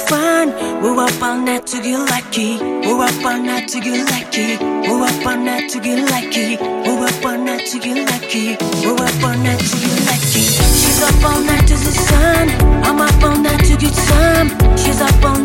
fun. We're up all night to get lucky. We're up all night to get lucky. We're up all night to get lucky. We're up all night to get lucky. We're up all night to get lucky. She's up all night to the sun. I'm up all night to get some. She's up all